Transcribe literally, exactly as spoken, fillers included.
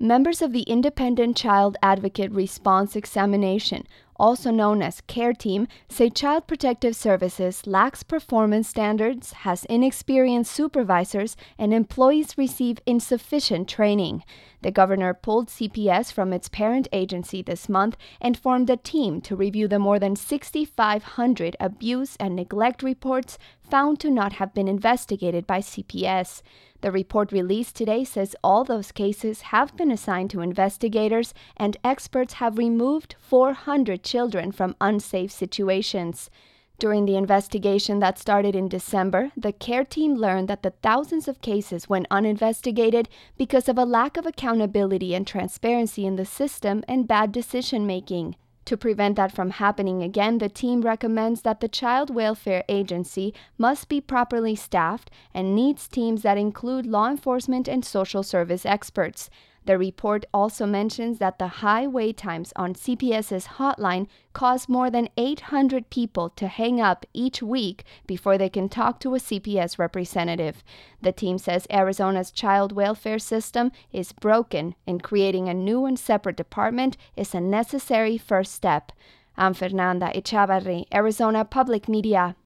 Members of the Independent Child Advocate Response Examination, also known as CARE Team, say Child Protective Services lacks performance standards, has inexperienced supervisors, and employees receive insufficient training. The governor pulled C P S from its parent agency this month and formed a team to review the more than six thousand five hundred abuse and neglect reports found to not have been investigated by C P S. The report released today says all those cases have been assigned to investigators, and experts have removed four hundred children from unsafe situations. During the investigation that started in December, the CARE Team learned that the thousands of cases went uninvestigated because of a lack of accountability and transparency in the system and bad decision-making. To prevent that from happening again, the team recommends that the Child Welfare Agency must be properly staffed and needs teams that include law enforcement and social service experts. The report also mentions that the high wait times on C P S's hotline cause more than eight hundred people to hang up each week before they can talk to a C P S representative. The team says Arizona's child welfare system is broken, and creating a new and separate department is a necessary first step. I'm Fernanda Echavarri, Arizona Public Media.